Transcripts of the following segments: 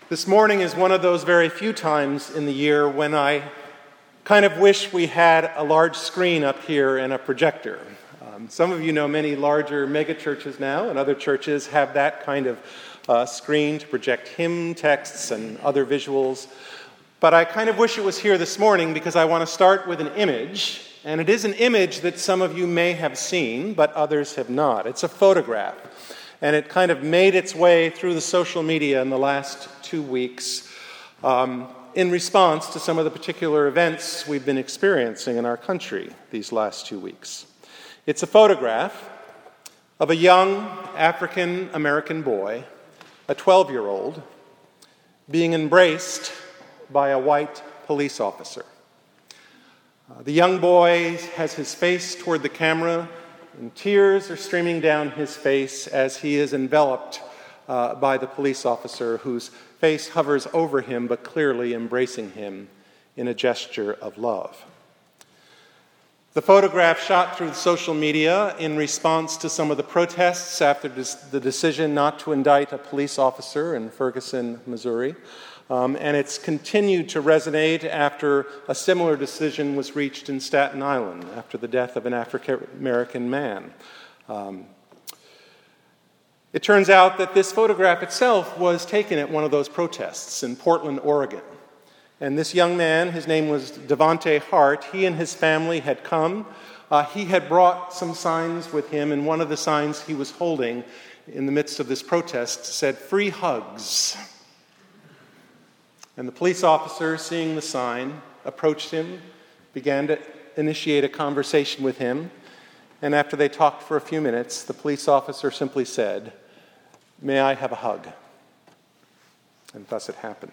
This morning is one of those very few times in the year when I kind of wish we had a large screen up here and a projector. Some of you know many larger megachurches now, and other churches have that kind of screen to project hymn texts and other visuals. But I kind of wish it was here this morning because I want to start with an image, and it is an image that some of you may have seen, but others have not. It's a photograph, and it kind of made its way through the social media in the last 2 weeks in response to some of the particular events we've been experiencing in our country these last 2 weeks. It's a photograph of a young African-American boy, a 12-year-old, being embraced by a white police officer. The young boy has his face toward the camera, and tears are streaming down his face as he is enveloped by the police officer whose face hovers over him but clearly embracing him in a gesture of love. The photograph shot through social media in response to some of the protests after the decision not to indict a police officer in Ferguson, Missouri. And it's continued to resonate after a similar decision was reached in Staten Island after the death of an African-American man. It turns out that this photograph itself was taken at one of those protests in Portland, Oregon. And this young man, his name was Devonte Hart, he and his family had come. He had brought some signs with him, and one of the signs he was holding in the midst of this protest said, "Free hugs." And the police officer, seeing the sign, approached him, began to initiate a conversation with him, and after they talked for a few minutes, the police officer simply said, "May I have a hug?" And thus it happened.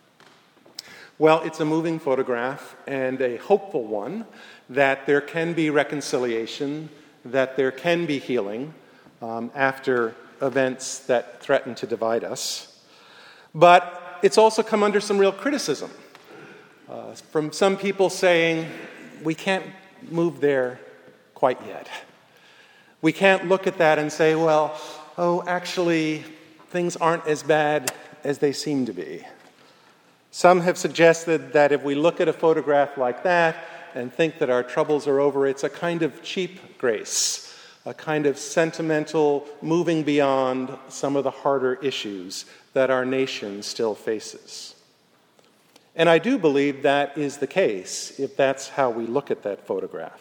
Well, it's a moving photograph and a hopeful one that there can be reconciliation, that there can be healing after events that threaten to divide us. But it's also come under some real criticism from some people saying, we can't move there quite yet. We can't look at that and say, well, actually, things aren't as bad as they seem to be. Some have suggested that if we look at a photograph like that and think that our troubles are over, it's a kind of cheap grace, a kind of sentimental moving beyond some of the harder issues that our nation still faces. And I do believe that is the case if that's how we look at that photograph.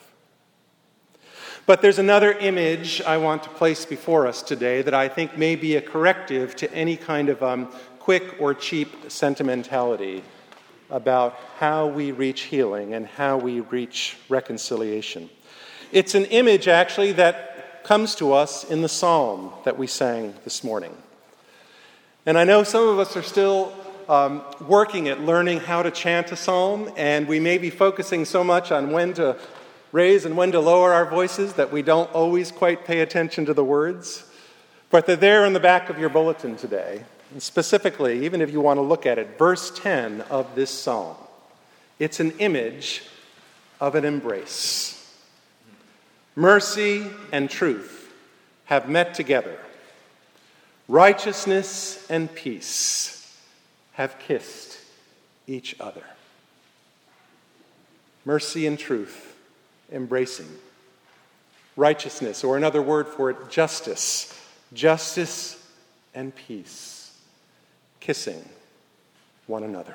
But there's another image I want to place before us today that I think may be a corrective to any kind of quick or cheap sentimentality about how we reach healing and how we reach reconciliation. It's an image, actually, that comes to us in the psalm that we sang this morning. And I know some of us are still working at learning how to chant a psalm, and we may be focusing so much on when to raise and when to lower our voices that we don't always quite pay attention to the words. But they're there in the back of your bulletin today. And specifically, even if you want to look at it, verse 10 of this psalm. It's an image of an embrace. Mercy and truth have met together. Righteousness and peace have kissed each other. Mercy and truth embracing. Righteousness, or another word for it, justice. Justice and peace kissing one another.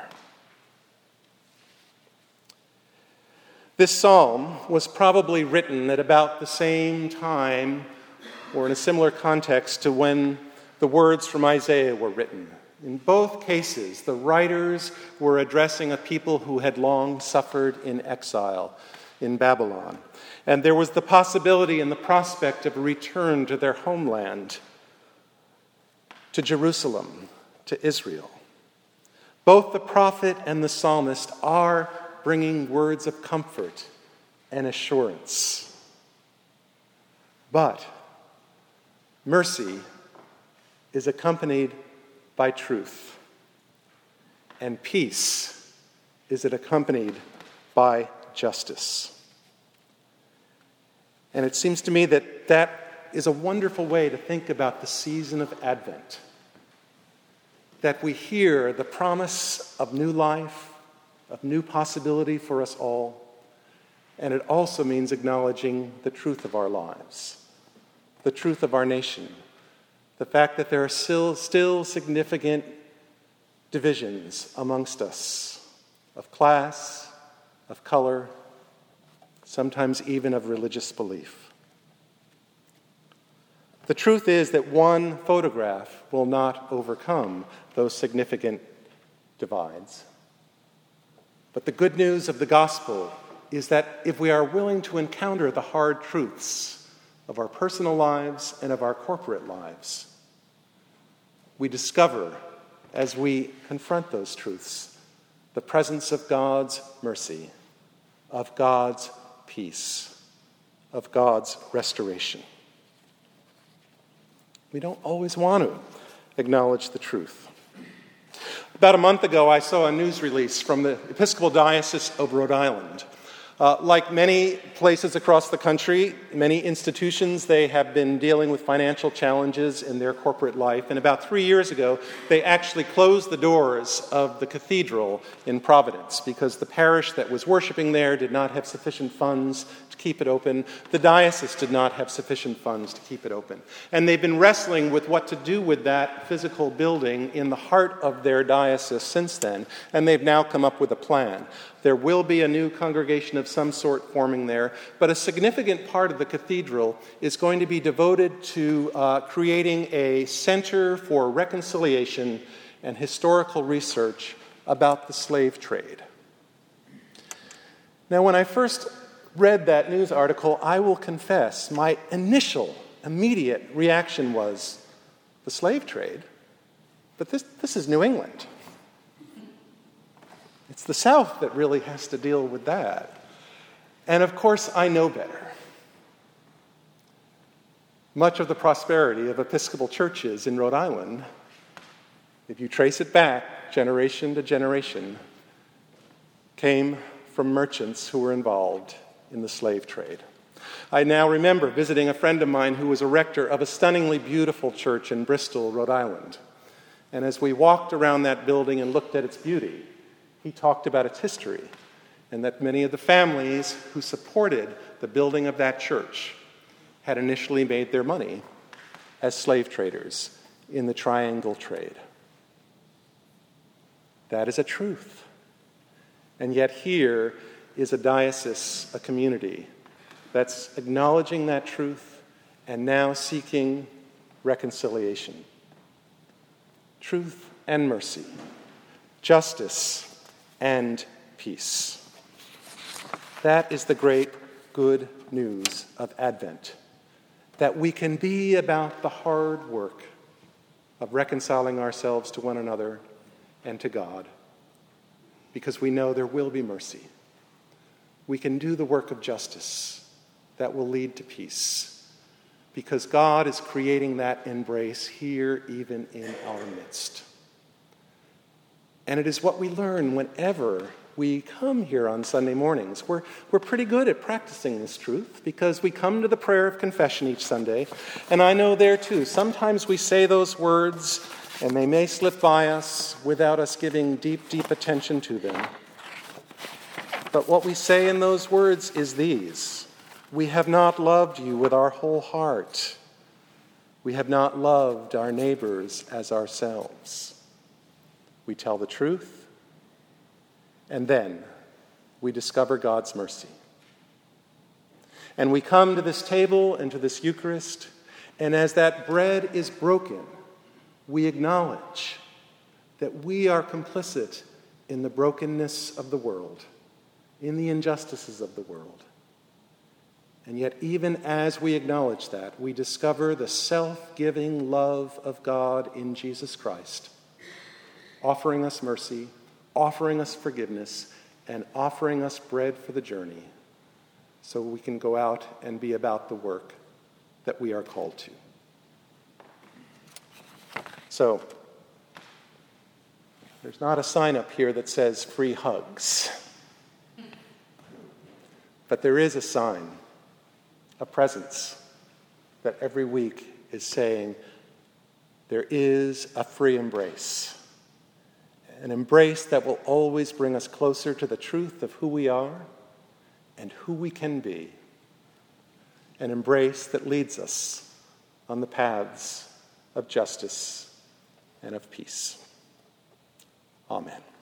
This psalm was probably written at about the same time or in a similar context to when the words from Isaiah were written. In both cases, the writers were addressing a people who had long suffered in exile in Babylon. And there was the possibility and the prospect of a return to their homeland, to Jerusalem, to Israel. Both the prophet and the psalmist are bringing words of comfort and assurance. But mercy is accompanied by truth, and peace is accompanied by justice. And it seems to me that that is a wonderful way to think about the season of Advent. that we hear the promise of new life, of new possibility for us all. And it also means acknowledging the truth of our lives, the truth of our nation, the fact that there are still significant divisions amongst us of class, of color, sometimes even of religious belief. The truth is that one photograph will not overcome those significant divides. But the good news of the gospel is that if we are willing to encounter the hard truths of our personal lives and of our corporate lives, we discover, as we confront those truths, the presence of God's mercy, of God's peace, of God's restoration. We don't always want to acknowledge the truth. About a month ago, I saw a news release from the Episcopal Diocese of Rhode Island. Like many places across the country, many institutions, they have been dealing with financial challenges in their corporate life. And about 3 years ago, they actually closed the doors of the cathedral in Providence because the parish that was worshiping there did not have sufficient funds to keep it open. The diocese did not have sufficient funds to keep it open. And they've been wrestling with what to do with that physical building in the heart of their diocese since then. And they've now come up with a plan. There will be a new congregation of some sort forming there, but a significant part of the cathedral is going to be devoted to creating a center for reconciliation and historical research about the slave trade. Now, when I first read that news article, I will confess, my initial, immediate reaction was, the slave trade? But this is New England. It's the South that really has to deal with that. And of course, I know better. Much of the prosperity of Episcopal churches in Rhode Island, if you trace it back generation to generation, came from merchants who were involved in the slave trade. I now remember visiting a friend of mine who was a rector of a stunningly beautiful church in Bristol, Rhode Island. And as we walked around that building and looked at its beauty, he talked about its history and that many of the families who supported the building of that church had initially made their money as slave traders in the triangle trade. That is a truth. And yet here is a diocese, a community, that's acknowledging that truth and now seeking reconciliation. Truth and mercy. Justice and peace. That is the great good news of Advent, that we can be about the hard work of reconciling ourselves to one another and to God, because we know there will be mercy. We can do the work of justice that will lead to peace, because God is creating that embrace here, even in our midst. And it is what we learn whenever we come here on Sunday mornings. We're pretty good at practicing this truth because we come to the prayer of confession each Sunday. And I know there too, sometimes we say those words and they may slip by us without us giving deep, deep attention to them. But what we say in those words is these: we have not loved you with our whole heart. We have not loved our neighbors as ourselves. We tell the truth, and then we discover God's mercy. And we come to this table and to this Eucharist, and as that bread is broken, we acknowledge that we are complicit in the brokenness of the world, in the injustices of the world. And yet, even as we acknowledge that, we discover the self-giving love of God in Jesus Christ, offering us mercy, offering us forgiveness, and offering us bread for the journey so we can go out and be about the work that we are called to. So, there's not a sign up here that says free hugs. But there is a sign, a presence, that every week is saying there is a free embrace. an embrace that will always bring us closer to the truth of who we are and who we can be, an embrace that leads us on the paths of justice and of peace. Amen.